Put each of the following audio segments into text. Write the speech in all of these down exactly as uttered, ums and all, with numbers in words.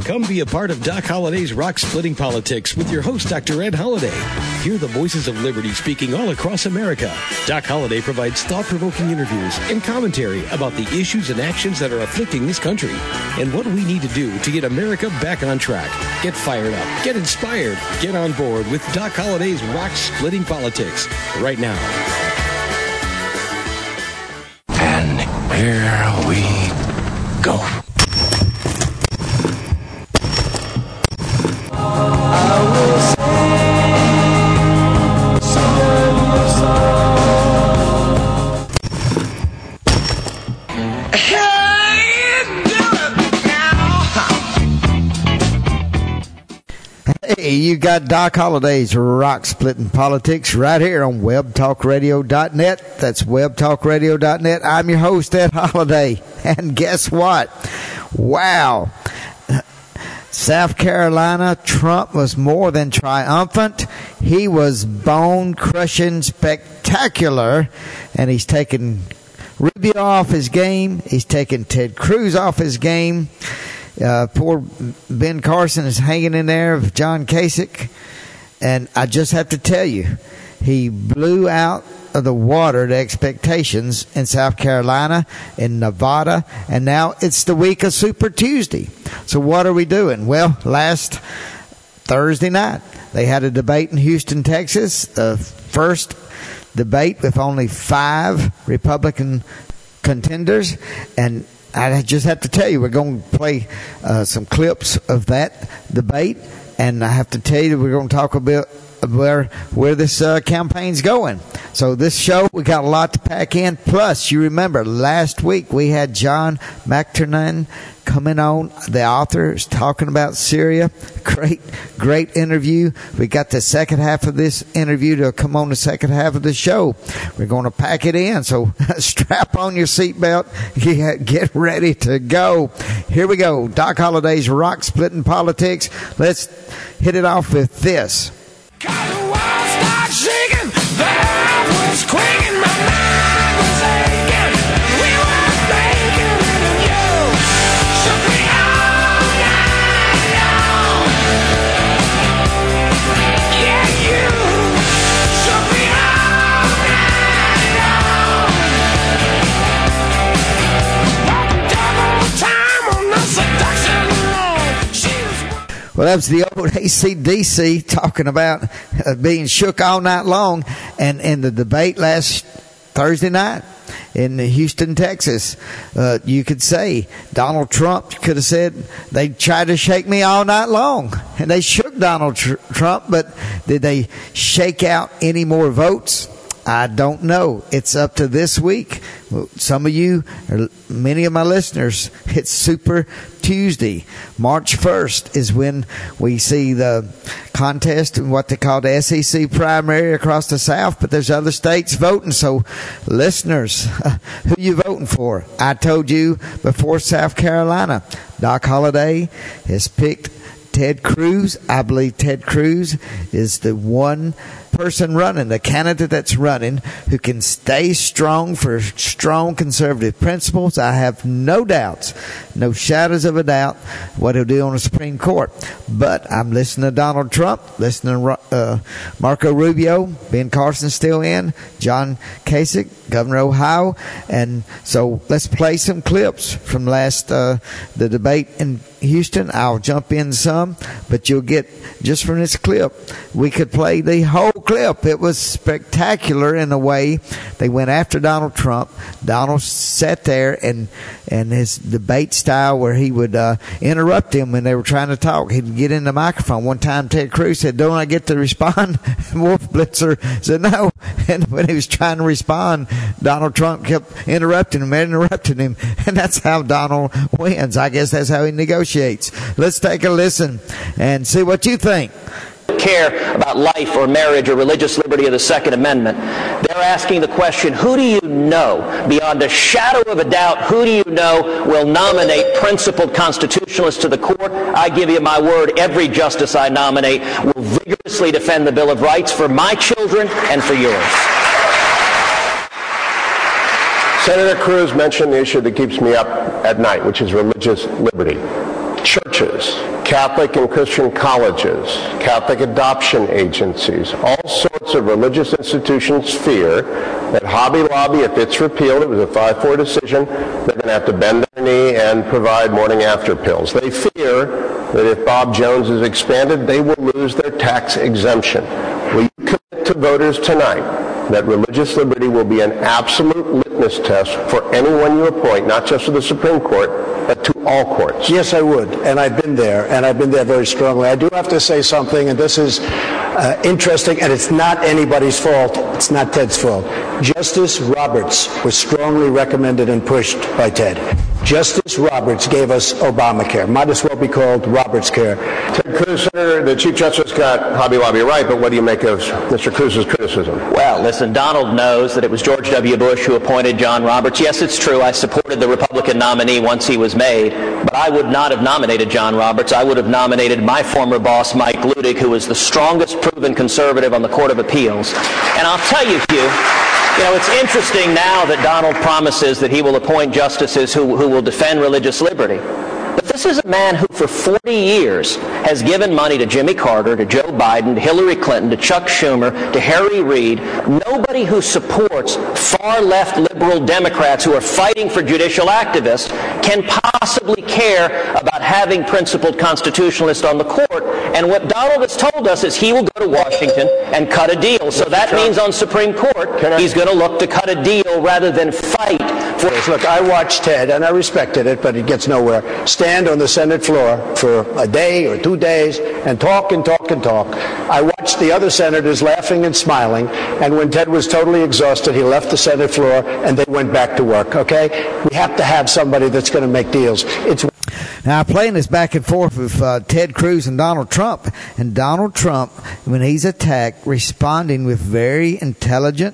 Come be a part of Doc Holliday's Rock Splitting Politics with your host, Doctor Ed Holliday. Hear the voices of liberty speaking all across America. Doc Holliday provides thought-provoking interviews and commentary about the issues and actions that are afflicting this country and what we need to do to get America back on track. Get fired up, get inspired, get on board with Doc Holliday's Rock Splitting Politics right now. And here we go. Hey, you got Doc Holliday's Rock Splitting Politics right here on web talk radio dot net. That's web talk radio dot net. I'm your host, Ed Holliday. And guess what? Wow. South Carolina, Trump was more than triumphant. He was bone-crushing spectacular. And he's taken Rubio off his game. He's taken Ted Cruz off his game. Uh, poor Ben Carson is hanging in there with John Kasich. And I just have to tell you, he blew out of the water the expectations in South Carolina, in Nevada, and now it's the week of Super Tuesday. So what are we doing? Well, last Thursday night, they had a debate in Houston, Texas, the first debate with only five Republican contenders, and I just have to tell you, we're going to play uh, some clips of that debate, and I have to tell you, we're going to talk a bit where where this uh, campaign's going. So this show, we got a lot to pack in. Plus, you remember last week we had John McTernan coming on, the author, is talking about Syria. Great, great interview. We got the second half of this interview to come on the second half of the show. We're going to pack it in. So strap on your seatbelt. Get, get ready to go. Here we go. Doc Holliday's Rock Splitting Politics. Let's hit it off with this. Cause the world started shaking, the earth was quaking, my mind was aching, we were thinking of you, shook me all night long, yeah you, shook me all night long, walked double time on the seduction road, she was... Well, that was the old A C D C talking about uh, being shook all night long. And in the debate last Thursday night in Houston, Texas, uh, you could say Donald Trump could have said they tried to shake me all night long. And they shook Donald tr- Trump, but did they shake out any more votes? I don't know. It's up to this week. Some of you, or many of my listeners, it's Super Tuesday. March first is when we see the contest in what they call the S E C primary across the South, but there's other states voting. So, listeners, who you voting for? I told you before South Carolina, Doc Holliday has picked Ted Cruz. I believe Ted Cruz is the one person running, the candidate that's running, who can stay strong for strong conservative principles. I have no doubts, no shadows of a doubt, what he'll do on the Supreme Court. But I'm listening to Donald Trump, listening to uh, Marco Rubio, Ben Carson still in, John Kasich, Governor of Ohio. And so let's play some clips from last uh, the debate in Houston. I'll jump in some, but you'll get just from this clip. We could play the whole clip. It was spectacular in a way. They went after Donald Trump. Donald sat there and and his debate style where he would uh, interrupt him when they were trying to talk. He'd get in the microphone. One time Ted Cruz said, "Don't I get to respond?" And Wolf Blitzer said, "No." And when he was trying to respond, Donald Trump kept interrupting him, interrupting him. And that's how Donald wins. I guess that's how he negotiates. Let's take a listen and see what you think. Care about life or marriage or religious liberty or the Second Amendment. They're asking the question, who do you know, beyond a shadow of a doubt, who do you know will nominate principled constitutionalists to the court? I give you my word, every justice I nominate will vigorously defend the Bill of Rights for my children and for yours. Senator Cruz mentioned the issue that keeps me up at night, which is religious liberty. churches, Catholic and Christian colleges, Catholic adoption agencies, all sorts of religious institutions fear that Hobby Lobby, if it's repealed, it was a five four decision, they're going to have to bend their knee and provide morning after pills. They fear that if Bob Jones is expanded, they will lose their tax exemption. Will you commit to voters tonight that religious liberty will be an absolute litmus test for anyone you appoint, not just to the Supreme Court, but to all courts? Yes, I would, and I've been there, and I've been there very strongly. I do have to say something, and this is uh, interesting, and it's not anybody's fault. It's not Ted's fault. Justice Roberts was strongly recommended and pushed by Ted. Justice Roberts gave us Obamacare. Might as well be called Roberts Care. Ted Cruz, Senator, the Chief Justice got Hobby Lobby right, but what do you make of Mister Cruz's criticism? Well, listen, Donald knows that it was George W. Bush who appointed John Roberts. Yes, it's true. I supported the Republican nominee once he was made, but I would not have nominated John Roberts. I would have nominated my former boss, Mike Ludig, who was the strongest proven conservative on the Court of Appeals. And I'll tell you, Hugh, you know, it's interesting now that Donald promises that he will appoint justices who, who will defend religious liberty. But this is a man who for forty years has given money to Jimmy Carter, to Joe Biden, to Hillary Clinton, to Chuck Schumer, to Harry Reid. Nobody who supports far-left liberal Democrats who are fighting for judicial activists can possibly care about having principled constitutionalists on the court. And what Donald has told us is he will go to Washington and cut a deal. So that means on Supreme Court, he's going to look to cut a deal rather than fight for... Look, I watched Ted, and I respected it, but it gets nowhere. Stand on the Senate floor for a day or two days and talk and talk and talk. I watched the other senators laughing and smiling, and when Ted was totally exhausted, he left the Senate floor and they went back to work, okay? We have to have somebody that's going to make deals. It's Now, I'm playing this back and forth with uh, Ted Cruz and Donald Trump. And Donald Trump, when he's attacked, responding with very intelligent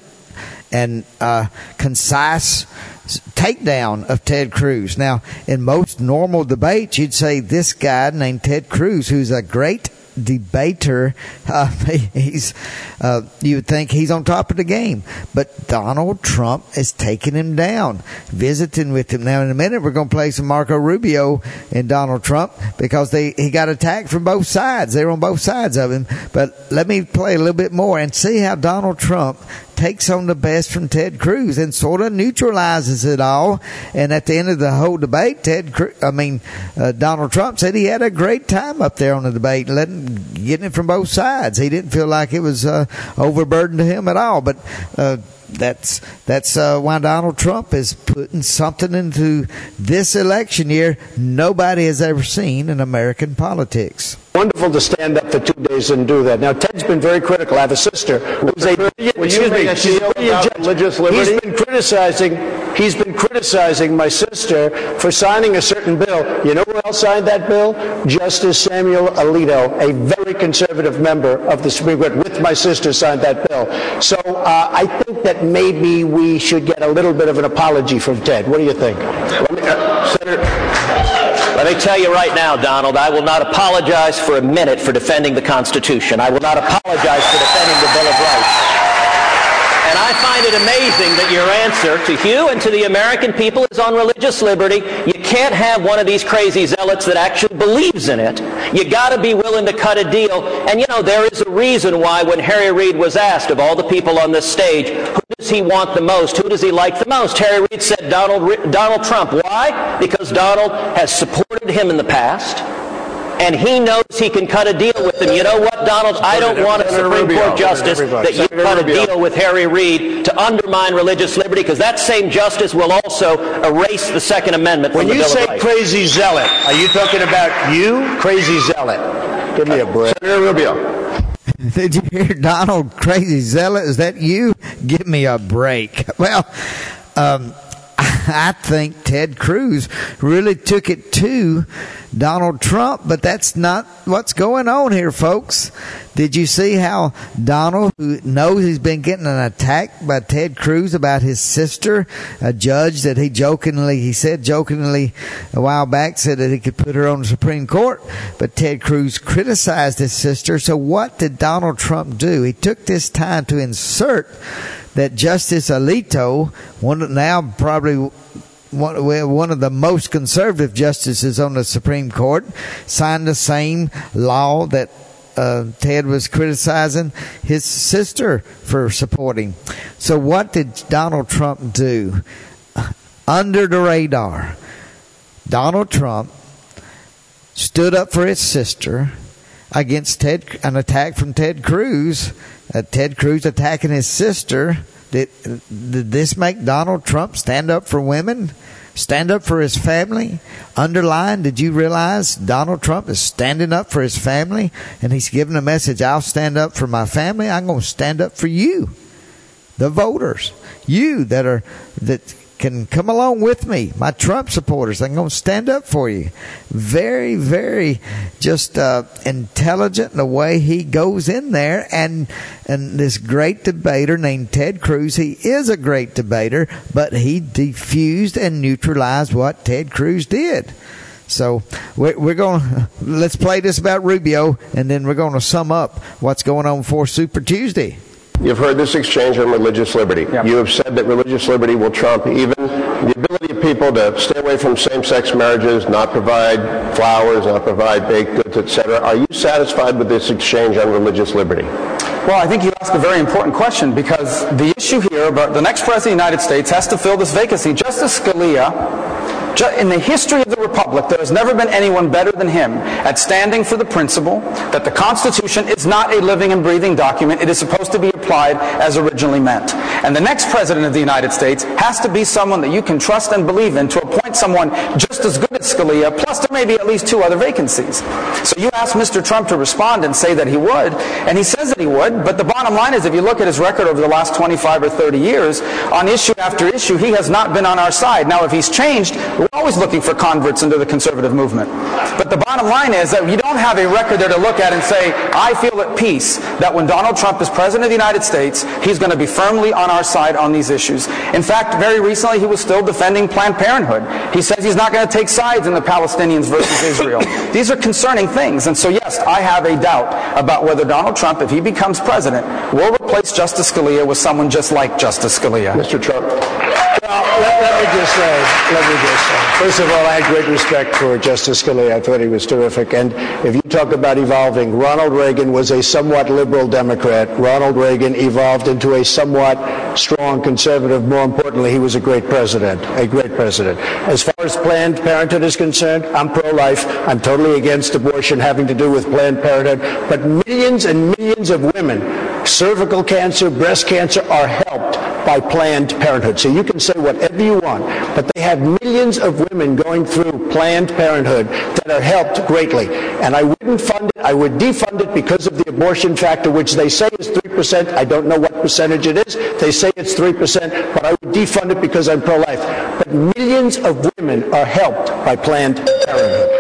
and uh, concise takedown of Ted Cruz. Now, in most normal debates, you'd say this guy named Ted Cruz, who's a great debater, uh, he's uh, you would think he's on top of the game, but Donald Trump is taking him down, visiting with him. Now in a minute we're going to play some Marco Rubio and Donald Trump because they he got attacked from both sides. They were on both sides of him. But let me play a little bit more and see how Donald Trump takes on the best from Ted Cruz and sort of neutralizes it all. And at the end of the whole debate, Ted, Cruz, I mean, uh, Donald Trump said he had a great time up there on the debate, letting getting it from both sides. He didn't feel like it was uh, overburdened to him at all. But uh, that's that's uh, why Donald Trump is putting something into this election year nobody has ever seen in American politics. Wonderful to stand up for two days and do that. Now, Ted's been very critical. I have a sister who's a excuse me, she's a brilliant judge. He's been criticizing. He's been criticizing my sister for signing a certain bill. You know who else signed that bill? Justice Samuel Alito, a very conservative member of the Supreme Court, with my sister signed that bill. So uh, I think that maybe we should get a little bit of an apology from Ted. What do you think? Let me, uh, Senator. Let me tell you right now, Donald, I will not apologize for a minute for defending the Constitution. I will not apologize for defending the Bill of Rights. And I find it amazing that your answer to Hugh and to the American people is on religious liberty. You can't have one of these crazy zealots that actually believes in it. You got to be willing to cut a deal. And, you know, there is a reason why when Harry Reid was asked of all the people on this stage, who does he want the most? Who does he like the most? Harry Reid said Donald, Donald Trump. Why? Because Donald has supported him in the past. And he knows he can cut a deal with him. You know what, Donald? I don't want a Supreme Court justice that you cut a deal with Harry Reid to undermine religious liberty, because that same justice will also erase the Second Amendment from the Bill of Rights. When you say crazy zealot, are you talking about you, crazy zealot? Give me a break. Senator Rubio. Did you hear Donald, crazy zealot? Is that you? Give me a break. Well, um, I think Ted Cruz really took it to Donald Trump, but that's not what's going on here, folks. Did you see how Donald, who knows he's been getting an attack by Ted Cruz about his sister, a judge that he jokingly, he said jokingly a while back, said that he could put her on the Supreme Court, but Ted Cruz criticized his sister. So what did Donald Trump do? He took this time to insert that Justice Alito, one now probably one, well, one of the most conservative justices on the Supreme Court, signed the same law that uh, Ted was criticizing his sister for supporting. So what did Donald Trump do? Under the radar, Donald Trump stood up for his sister against Ted, an attack from Ted Cruz. Uh, Ted Cruz attacking his sister. Did, did this make Donald Trump stand up for women? Stand up for his family? Underline, did you realize Donald Trump is standing up for his family? And he's giving a message, I'll stand up for my family. I'm going to stand up for you, the voters. You that are that can come along with me, my Trump supporters. I'm going to stand up for you. Very, very just uh, intelligent in the way he goes in there. And and this great debater named Ted Cruz, he is a great debater, but he diffused and neutralized what Ted Cruz did. So we're, we're going to, let's play this about Rubio, and then we're going to sum up what's going on for Super Tuesday. You've heard this exchange on religious liberty. Yep. You have said that religious liberty will trump even the ability of people to stay away from same-sex marriages, not provide flowers, not provide baked goods, et cetera. Are you satisfied with this exchange on religious liberty? Well, I think you asked a very important question, because the issue here about the next president of the United States has to fill this vacancy. Justice Scalia, in the history of the Republic, there has never been anyone better than him at standing for the principle that the Constitution is not a living and breathing document. It is supposed to be applied as originally meant. And the next president of the United States has to be someone that you can trust and believe in to appoint someone just as good as Scalia, plus there may be at least two other vacancies. So you asked Mister Trump to respond and say that he would, and he says that he would, but the bottom line is, if you look at his record over the last twenty-five or thirty years, on issue after issue, he has not been on our side. Now, if he's changed, we're always looking for converts into the conservative movement. But the bottom line is that you don't have a record there to look at and say, I feel at peace that when Donald Trump is president of the United States, he's going to be firmly on our side on these issues. In fact, very recently, he was still defending Planned Parenthood. He says he's not going to take sides in the Palestinians versus Israel. These are concerning things. And so, yes, I have a doubt about whether Donald Trump, if he becomes president, will replace Justice Scalia with someone just like Justice Scalia. Mister Trump. Well, let, let me just say, let me just say, first of all, I had great respect for Justice Scalia. I thought he was terrific. And if you talk about evolving, Ronald Reagan was a somewhat liberal Democrat. Ronald Reagan evolved into a somewhat strong conservative. More importantly, he was a great president, a great president. As far as Planned Parenthood is concerned, I'm pro-life. I'm totally against abortion having to do with Planned Parenthood. But millions and millions of women, cervical cancer, breast cancer, are helped by Planned Parenthood. So you can say whatever you want, but they have millions of women going through Planned Parenthood that are helped greatly. And I wouldn't fund it. I would defund it because of the abortion factor, which they say is three percent. I don't know what percentage it is. They say it's three percent, but I would defund it because I'm pro-life. But millions of women are helped by Planned Parenthood.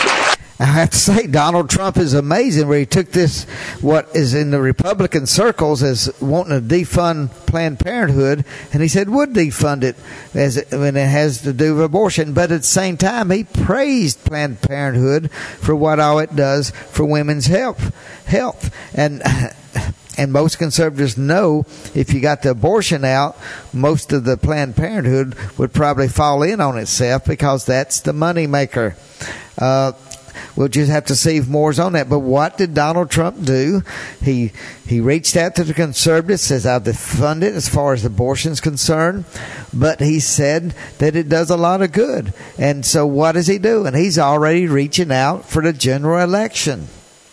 I have to say, Donald Trump is amazing where he took this, what is in the Republican circles as wanting to defund Planned Parenthood, and he said would defund it as it, when it has to do with abortion. But at the same time, he praised Planned Parenthood for what all it does for women's health. health. And And most conservatives know if you got the abortion out, most of the Planned Parenthood would probably fall in on itself because that's the money maker. Uh, We'll just have to see if more's on that. But what did Donald Trump do? He he reached out to the conservatives, says I'll defund it as far as abortion's concerned. But he said that it does a lot of good. And so what is he doing? He's already reaching out for the general election.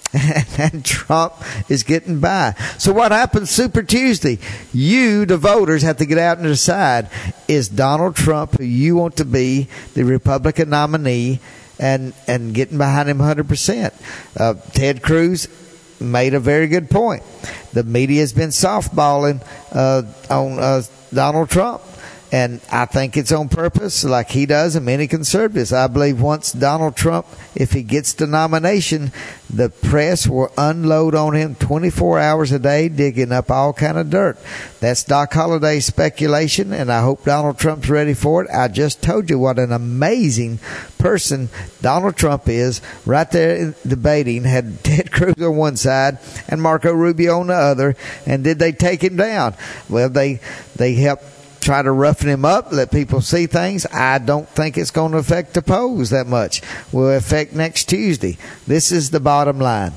And Trump is getting by. So what happens Super Tuesday? You, the voters, have to get out and decide, is Donald Trump who you want to be the Republican nominee, and and getting behind him one hundred percent. Uh, Ted Cruz made a very good point. The media has been softballing uh, on uh, Donald Trump. And I think it's on purpose, like he does and many conservatives. I believe once Donald Trump, if he gets the nomination, the press will unload on him twenty-four hours a day, digging up all kind of dirt. That's Doc Holliday's speculation, and I hope Donald Trump's ready for it. I just told you what an amazing person Donald Trump is, right there debating, had Ted Cruz on one side and Marco Rubio on the other, and did they take him down? Well, they they helped try to roughen him up, let people see things. I don't think it's going to affect the polls that much. Will affect next Tuesday. This is the bottom line.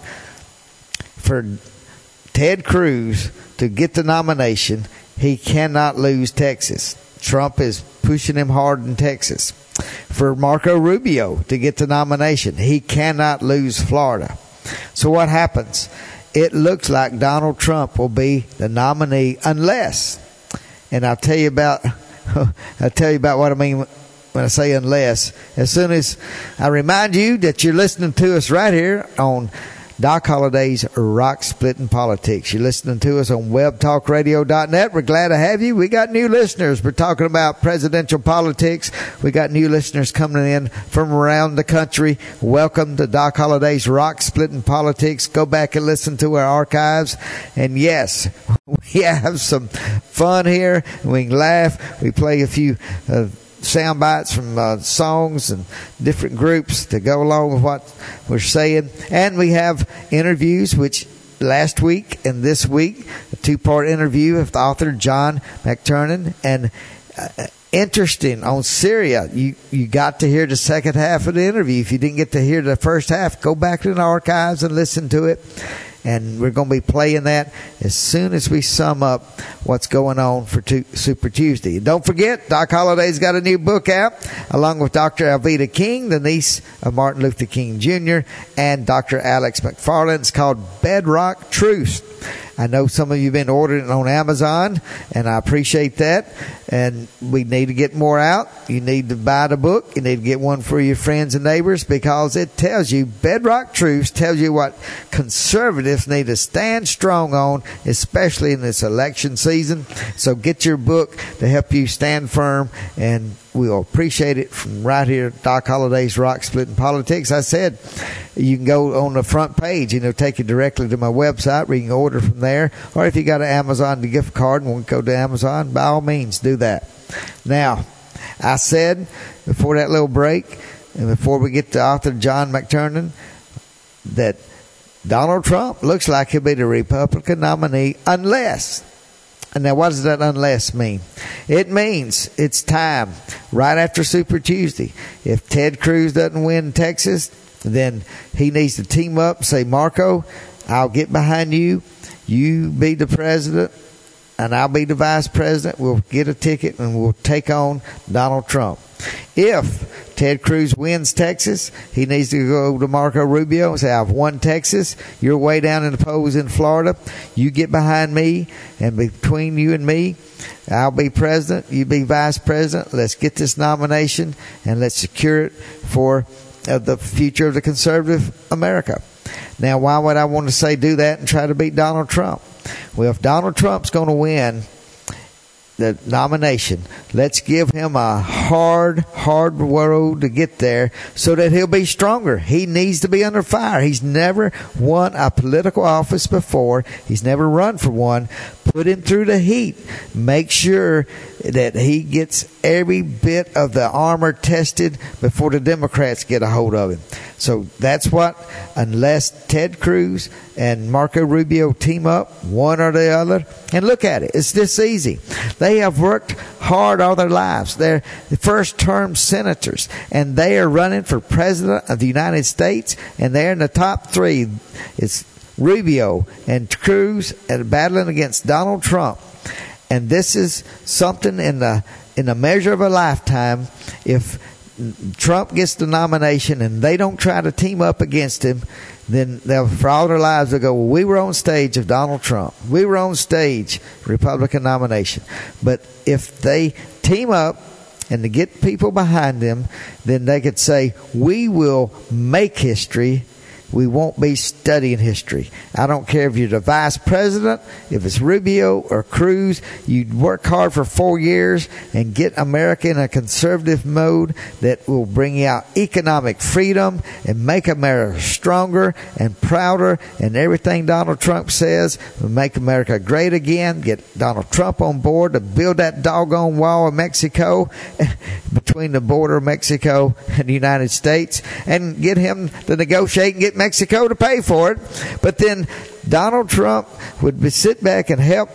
For Ted Cruz to get the nomination, he cannot lose Texas. Trump is pushing him hard in Texas. For Marco Rubio to get the nomination, he cannot lose Florida. So what happens? It looks like Donald Trump will be the nominee unless, and I'll tell you about, I'll tell you about what I mean when I say unless. As soon as I remind you that you're listening to us right here on Doc Holliday's Rock Splitting Politics. You're listening to us on web talk radio dot net. We're glad to have you. We got new listeners. We're talking about presidential politics. We got new listeners coming in from around the country. Welcome to Doc Holliday's Rock Splitting Politics. Go back and listen to our archives. And yes, we have some fun here. We can laugh. We play a few uh, sound bites from uh, songs and different groups to go along with what we're saying. And we have interviews, which last week and this week, a two-part interview with the author John McTernan. And uh, interesting, on Syria, you, you got to hear the second half of the interview. If you didn't get to hear the first half, go back to the archives and listen to it. And we're going to be playing that as soon as we sum up what's going on for tu- Super Tuesday. And don't forget, Doc Holliday's got a new book out, along with Doctor Alveda King, the niece of Martin Luther King Junior, and Doctor Alex McFarland. It's called Bedrock Truth. I know some of you have been ordering it on Amazon, and I appreciate that. And we need to get more out. You need to buy the book. You need to get one for your friends and neighbors, because it tells you, Bedrock Truths tells you what conservatives need to stand strong on, especially in this election season. So get your book to help you stand firm, and we'll appreciate it from right here at Doc Holliday's Rock Splitting Politics. I said you can go on the front page, you know, take you directly to my website where you can order from there. Or if you got an Amazon gift card and want to go to Amazon, by all means, do that. Now, I said before that little break, and before we get to author John McTernan, that Donald Trump looks like he'll be the Republican nominee unless, and now what does that unless mean? It means it's time, right after Super Tuesday. If Ted Cruz doesn't win Texas, then he needs to team up and say, Marco, I'll get behind you. You be the president, and I'll be the vice president. We'll get a ticket, and we'll take on Donald Trump. If Ted Cruz wins Texas, he needs to go to Marco Rubio and say, I've won Texas. You're way down in the polls in Florida. You get behind me, and between you and me, I'll be president. You be vice president. Let's get this nomination, and let's secure it for uh, the future of the conservative America. Now, why would I want to say do that and try to beat Donald Trump? Well, if Donald Trump's going to win the nomination, let's give him a hard, hard road to get there so that he'll be stronger. He needs to be under fire. He's never won a political office before. He's never run for one. Put him through the heat. Make sure that he gets every bit of the armor tested before the Democrats get a hold of him. So that's what, unless Ted Cruz and Marco Rubio team up, one or the other, and look at it, it's this easy. They have worked hard all their lives. They're first-term senators, and they are running for president of the United States, and they're in the top three. It's Rubio and Cruz and battling against Donald Trump. And this is something in the in the measure of a lifetime. If Trump gets the nomination and they don't try to team up against him, then they'll, for all their lives, they'll go, well, we were on stage of Donald Trump. We were on stage, Republican nomination. But if they team up and to get people behind them, then they could say, we will make history. We won't be studying history. I don't care if you're the vice president, if it's Rubio or Cruz. You work hard for four years and get America in a conservative mode that will bring out economic freedom and make America stronger and prouder. And everything Donald Trump says will make America great again. Get Donald Trump on board to build that doggone wall of Mexico between the border of Mexico and the United States, and get him to negotiate and get Mexico to pay for it. But then Donald Trump would be, sit back and help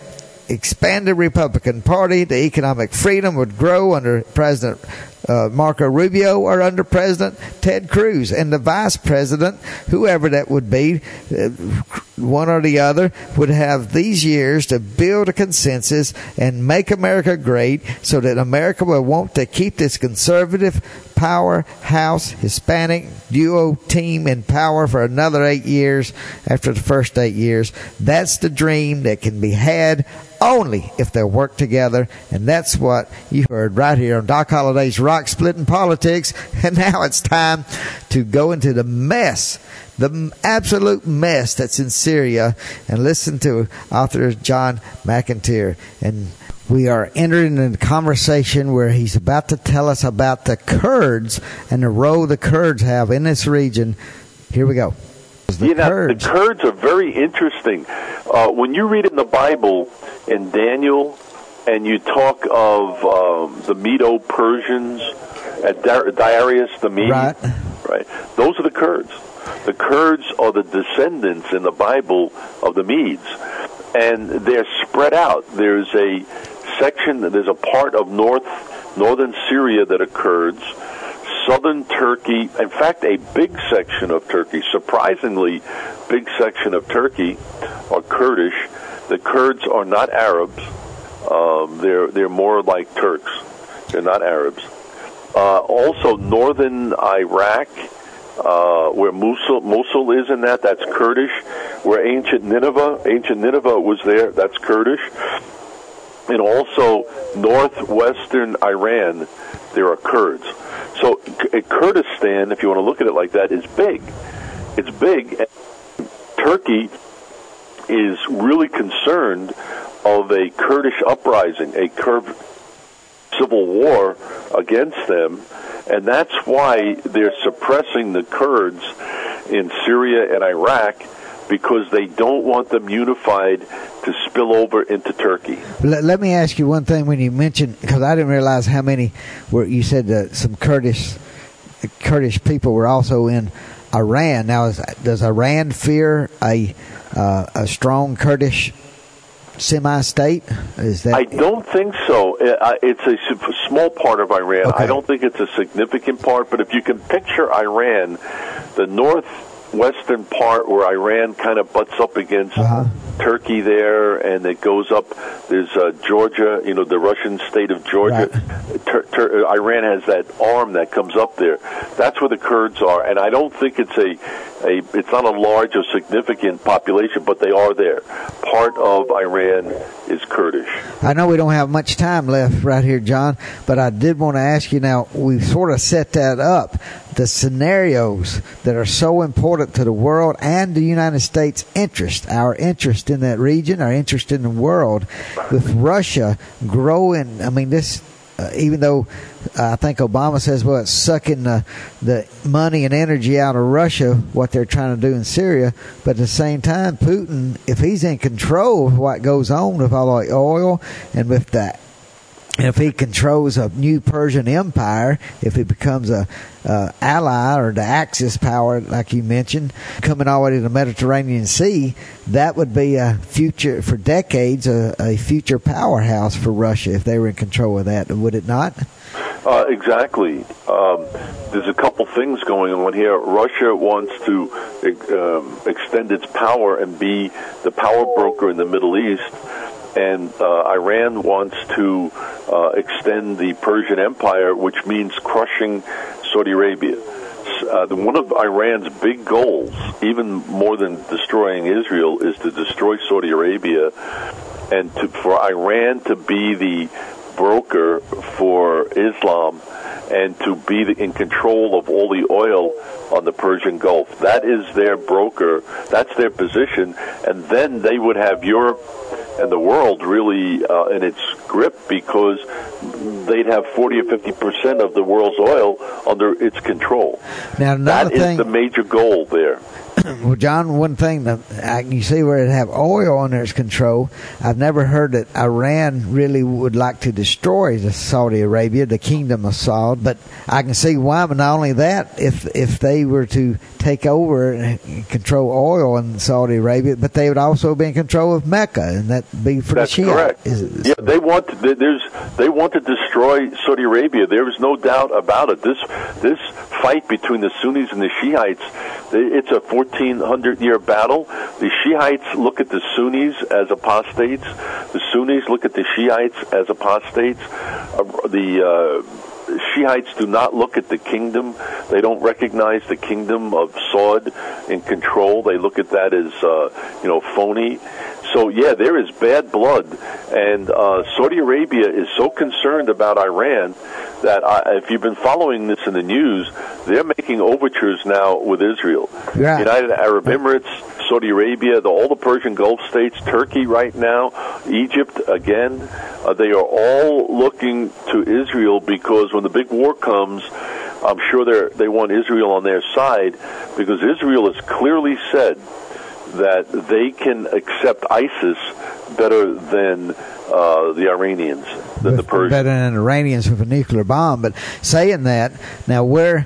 expanded Republican Party, the economic freedom would grow under President uh, Marco Rubio or under President Ted Cruz. And the vice president, whoever that would be, uh, one or the other, would have these years to build a consensus and make America great so that America will want to keep this conservative powerhouse Hispanic duo team in power for another eight years after the first eight years. That's the dream that can be had only if they work together, and that's what you heard right here on Doc Holliday's Rock Splitting Politics. And now it's time to go into the mess, the absolute mess that's in Syria, and listen to author John McIntyre. And we are entering in a conversation where he's about to tell us about the Kurds and the role the Kurds have in this region. Here we go. The you know, Kurds. The Kurds are very interesting. Uh, when you read in the Bible, in Daniel, and you talk of um, the Medo-Persians, at Dar- Darius the Mede, right. right? Those are the Kurds. The Kurds are the descendants in the Bible of the Medes, and they're spread out. There's a section, there's a part of north northern Syria that are Kurds. Southern Turkey, in fact, a big section of Turkey, surprisingly big section of Turkey, are Kurdish. The Kurds are not Arabs. Um, they're they're more like Turks. They're not Arabs. Uh, also, northern Iraq, uh, where Mosul, Mosul is in that, that's Kurdish. Where ancient Nineveh, ancient Nineveh was there, that's Kurdish. And also, northwestern Iran, there are Kurds. So Kurdistan, if you want to look at it like that, is big. It's big. Turkey is really concerned of a Kurdish uprising, a Kurd civil war against them, and that's why they're suppressing the Kurds in Syria and Iraq, because they don't want them unified to spill over into Turkey. Let, let me ask you one thing. When you mentioned, because I didn't realize how many were, you said that some Kurdish Kurdish people were also in Iran. Now, is, does Iran fear a uh, a strong Kurdish semi-state? Is that? I don't think so. It's a small part of Iran. Okay. I don't think it's a significant part. But if you can picture Iran, the northwestern part where Iran kind of butts up against uh-huh. Turkey there, and it goes up. There's uh, Georgia, you know, the Russian state of Georgia. Right. Tur- Tur- Iran has that arm that comes up there. That's where the Kurds are, and I don't think it's a, a it's not a large or significant population, but they are there. Part of Iran is Kurdish. I know we don't have much time left right here, John, but I did want to ask you now, we've sort of set that up, the scenarios that are so important to the world and the United States' interest, our interest in that region, our interest in the world, with Russia growing. I mean, this, uh, even though uh, I think Obama says, well, it's sucking the, the money and energy out of Russia, what they're trying to do in Syria, but at the same time, Putin, if he's in control of what goes on with all the oil and with that, if he controls a new Persian empire, if he becomes a uh, ally or the Axis power, like you mentioned, coming all the way to the Mediterranean Sea, that would be a future, for decades, a, a future powerhouse for Russia if they were in control of that, would it not? Uh, exactly. Um, there's a couple things going on here. Russia wants to um, extend its power and be the power broker in the Middle East. And uh, Iran wants to uh, extend the Persian Empire, which means crushing Saudi Arabia. Uh, the, one of Iran's big goals, even more than destroying Israel, is to destroy Saudi Arabia, and to, for Iran to be the broker for Islam and to be the, in control of all the oil on the Persian Gulf. That is their broker. That's their position. And then they would have Europe and the world really uh, in its grip, because they'd have forty or fifty percent of the world's oil under its control. Now, that is thing, the major goal there. Well, John, one thing that I, you see where it have oil under its control, I've never heard that Iran really would like to destroy the Saudi Arabia, the kingdom of Saud, but I can see why. But not only that, if if they were to take over and control oil in Saudi Arabia, but they would also be in control of Mecca, and that be for That's the Shia. correct. Is it, yeah, they want to, there's they want to destroy Saudi Arabia. There is no doubt about it. This this fight between the Sunnis and the Shiites, it's a fourteen hundred year battle. The Shiites look at the Sunnis as apostates. The Sunnis look at the Shiites as apostates. Uh, the uh, Shiites do not look at the kingdom. They don't recognize the kingdom of Saud in control. They look at that as, uh, you know, phony. So, yeah, there is bad blood. And uh, Saudi Arabia is so concerned about Iran that I, if you've been following this in the news, they're making overtures now with Israel. Yeah. United Arab Emirates, Saudi Arabia, the, all the Persian Gulf states, Turkey right now, Egypt again, uh, they are all looking to Israel because when the big war comes, I'm sure they they want Israel on their side because Israel has clearly said that they can accept ISIS better than uh, the Iranians, than with, the Persians. Better than the Iranians with a nuclear bomb. But saying that, now where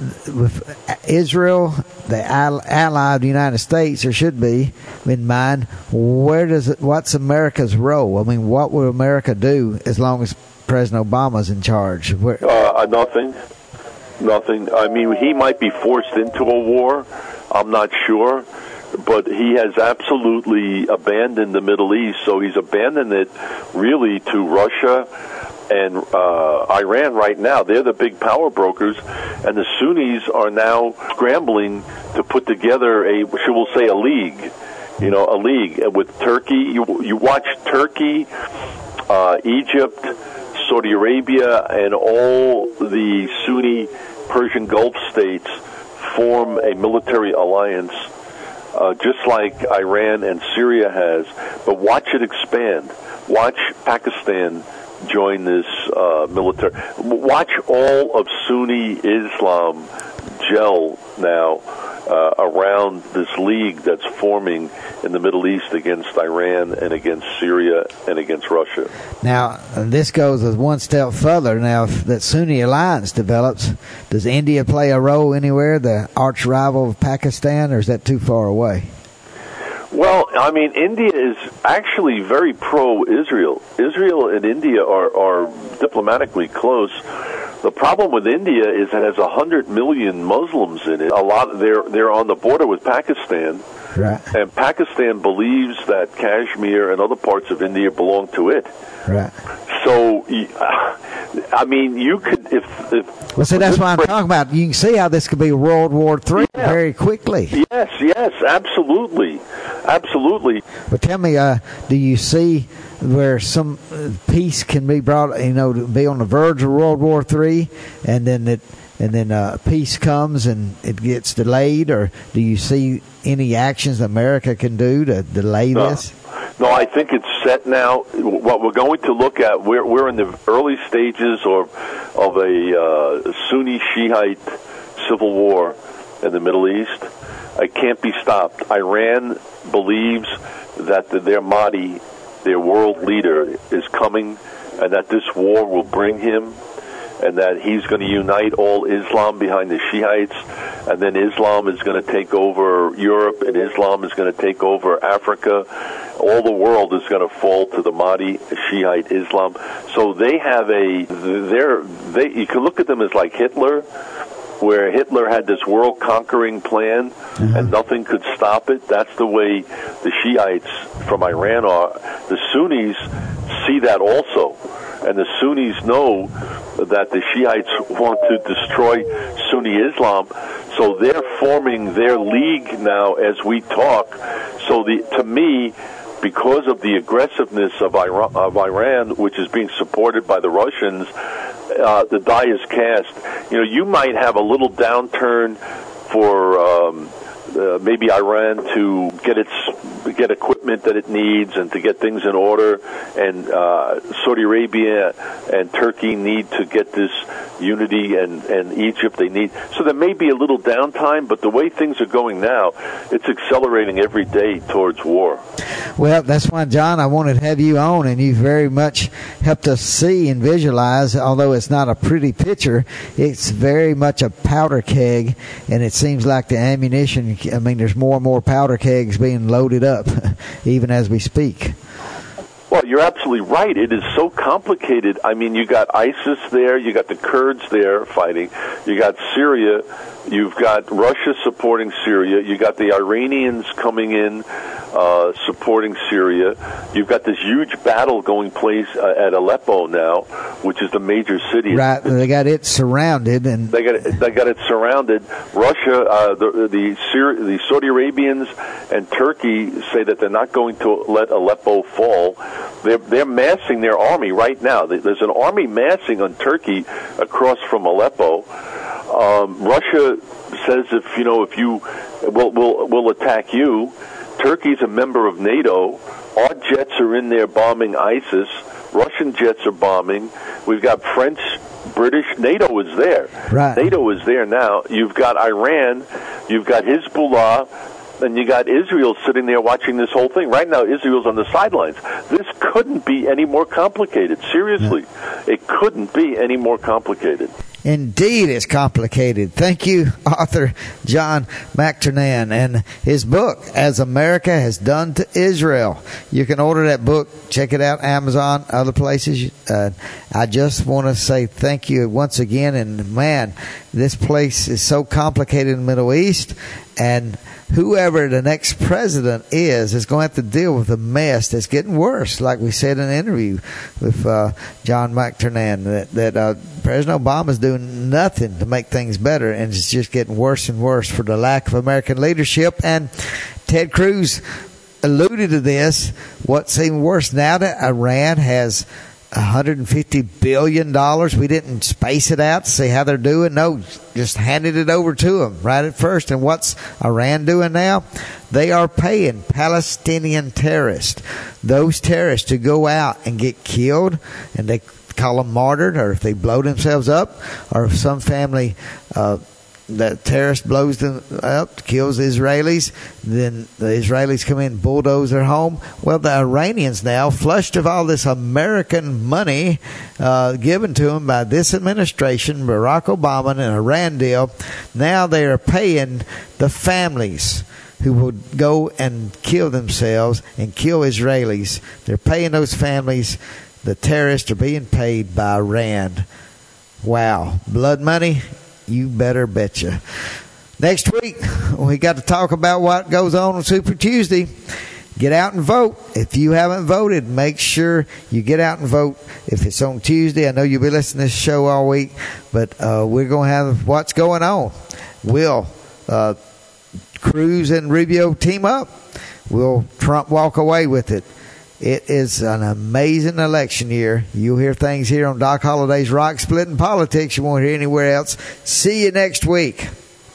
with Israel, the ally of the United States, there should be in mind, where does it, what's America's role? I mean, what will America do as long as President Obama's in charge? Where, uh, nothing. Nothing. I mean, he might be forced into a war. I'm not sure. But he has absolutely abandoned the Middle East, so he's abandoned it really to Russia and uh, Iran right now. They're the big power brokers, and the Sunnis are now scrambling to put together a, should we say, a league, you know, a league with Turkey. You, you watch Turkey, uh, Egypt, Saudi Arabia, and all the Sunni Persian Gulf states form a military alliance. Uh, just like Iran and Syria has, but watch it expand. Watch Pakistan join this uh, military. Watch all of Sunni Islam gel now uh, around this league that's forming in the Middle East against Iran and against Syria and against Russia. Now, this goes one step further. Now, if that Sunni alliance develops, does India play a role anywhere, the arch rival of Pakistan, or is that too far away? Well, I mean, India is actually very pro-Israel. Israel and India are, are diplomatically close. The problem with India is it has a hundred million Muslims in it. A lot they're they're on the border with Pakistan, right. And Pakistan believes that Kashmir and other parts of India belong to it. Right. So, I mean, you could if. if well, see, that's what I'm talking about. You can see how this could be World War Three yeah. very quickly. Yes, yes, absolutely, absolutely. But tell me, uh, do you see where some peace can be brought? You know, to be on the verge of World War Three, and then it, and then uh, peace comes and it gets delayed, or do you see any actions America can do to delay no. this? No, I think it's set now. What we're going to look at, we're we're in the early stages or of a uh, Sunni Shiite civil war in the Middle East. It can't be stopped. Iran believes that the, their Mahdi, their world leader, is coming, and that this war will bring him, and that he's going to unite all Islam behind the Shiites, and then Islam is going to take over Europe, and Islam is going to take over Africa. All the world is going to fall to the Mahdi Shiite Islam. So they have a, they're, they, you can look at them as like Hitler, where Hitler had this world-conquering plan, mm-hmm. and nothing could stop it. That's the way the Shiites from Iran are. The Sunnis see that also. And the Sunnis know that the Shiites want to destroy Sunni Islam, so they're forming their league now as we talk. So the, to me, because of the aggressiveness of Iran, of Iran, which is being supported by the Russians, uh, the die is cast. You know, you might have a little downturn for um, uh, maybe Iran to get its get equipment that it needs and to get things in order, and uh, Saudi Arabia and Turkey need to get this unity, and, and Egypt they need. So there may be a little downtime, but the way things are going now, it's accelerating every day towards war. Well, that's why, John, I wanted to have you on, and you very much helped us see and visualize, although it's not a pretty picture, it's very much a powder keg, and it seems like the ammunition, I mean, there's more and more powder kegs being loaded up, even as we speak. Well, you're absolutely right. It is so complicated. I mean, you got ISIS there, you got the Kurds there fighting, you got Syria, you've got Russia supporting Syria, you got the Iranians coming in uh, supporting Syria, you've got this huge battle going place uh, at Aleppo now, which is the major city. Right, they got it surrounded, and they got it, they got it surrounded. Russia, uh, the the, Syri- the Saudi Arabians and Turkey say that they're not going to let Aleppo fall. They're, they're massing their army right now. There's an army massing on Turkey across from Aleppo. Um, Russia says if you know if you will will will attack you. Turkey's a member of NATO. Our jets are in there bombing ISIS. Russian jets are bombing. We've got French, British. NATO is there. Right. NATO is there now. You've got Iran. You've got Hezbollah. And you got Israel sitting there watching this whole thing. Right now, Israel's on the sidelines. This couldn't be any more complicated. Seriously, it couldn't be any more complicated. Indeed, it's complicated. Thank you, author John McTernan, and his book, As America Has Done to Israel. You can order that book. Check it out, Amazon, other places. Uh, I just want to say thank you once again. And, man, this place is so complicated in the Middle East, and whoever the next president is is going to have to deal with a mess that's getting worse, like we said in the interview with uh, John McTernan, that, that uh, President Obama's doing nothing to make things better, and it's just getting worse and worse for the lack of American leadership. And Ted Cruz alluded to this. What's even worse, now that Iran has one hundred fifty billion dollars. We didn't space it out to see how they're doing. No, just handed it over to them right at first. And what's Iran doing now? They are paying Palestinian terrorists, those terrorists, to go out and get killed, and they call them martyred, or if they blow themselves up, or if some family uh that terrorist blows them up, kills Israelis, then the Israelis come in and bulldoze their home. Well, the Iranians now, flushed of all this American money uh, given to them by this administration, Barack Obama, and an Iran deal, now they are paying the families who would go and kill themselves and kill Israelis. They're paying those families. The terrorists are being paid by Iran. Wow. Blood money? You better betcha. Next week, we got to talk about what goes on on Super Tuesday. Get out and vote. If you haven't voted, make sure you get out and vote. If it's on Tuesday, I know you'll be listening to this show all week, but uh, we're going to have what's going on. Will uh, Cruz and Rubio team up? Will Trump walk away with it? It is an amazing election year. You'll hear things here on Doc Holliday's Rock Splitting Politics you won't hear anywhere else. See you next week.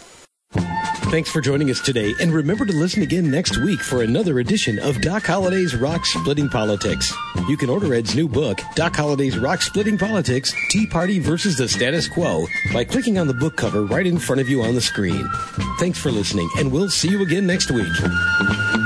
Thanks for joining us today, and remember to listen again next week for another edition of Doc Holliday's Rock Splitting Politics. You can order Ed's new book, Doc Holliday's Rock Splitting Politics, Tea Party versus the Status Quo, by clicking on the book cover right in front of you on the screen. Thanks for listening, and we'll see you again next week.